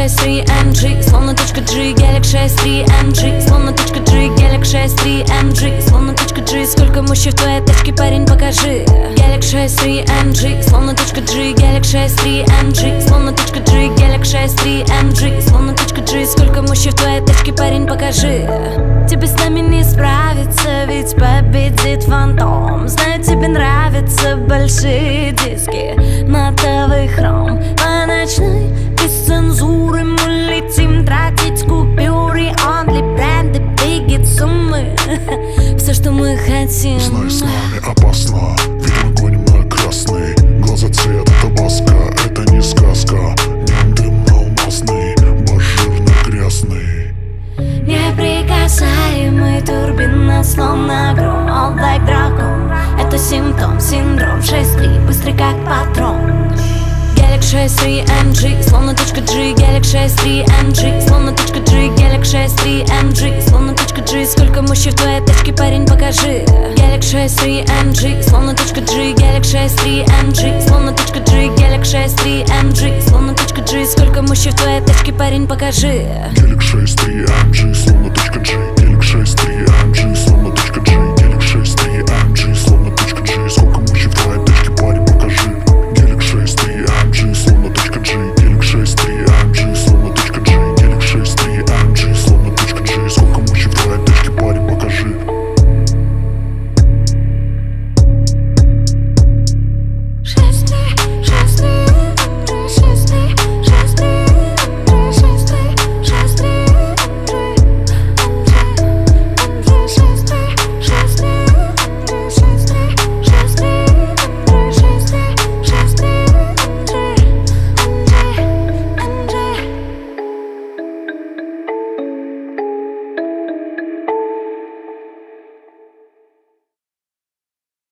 6.3 MG, словно точка G, гелик 6.3 MG, словно точка G, гелик 6.3 MG, словно точка G. Сколько мужчин в твоей тачке, парень, покажи. Гелик 6.3 MG, словно точка G, гелик 6.3 MG, словно точка G, гелик 6.3 MG, словно точка G. Сколько мужчин в твоей тачке, парень, покажи. Тебе с нами не справиться, ведь победит фантом. Знаю, тебе нравятся большие диски, матовый хром. По ночной без цензуры мы летим тратить купюры. Only бренды, бигги, суммы. Все, что мы хотим. Знай, с нами опасно, ведь мы гоним на красный. Глаза цвета табаско, это не сказка. Днем дымно-алмазный, баш жирно-грязный. Неприкасаемый турбина, словно гром. All like dragon. Это симптом, синдром 6.3, быстрый как патрон. Гелик 6.3 MG, словно точка G, гелик 6.3 MG, словно точка G, гелик 6.3 MG, словно точка G. Сколько мужчин в твоей тачке, парень, покажи. Гелик 6.3 MG, словно точка G, гелик 6.3 MG, словно точка G, гелик 6.3 MG, словно точка G. Сколько мужчин в твоей тачке, парень, покажи. Гелик 6.3 MG, словно точка G.